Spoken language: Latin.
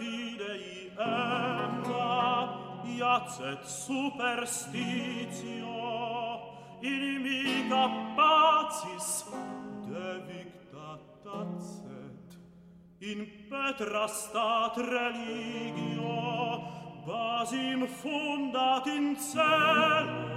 fidei emma, iacet superstitio, inimica pacis devicta tacet, in petra stat religio, basim fundat in celo,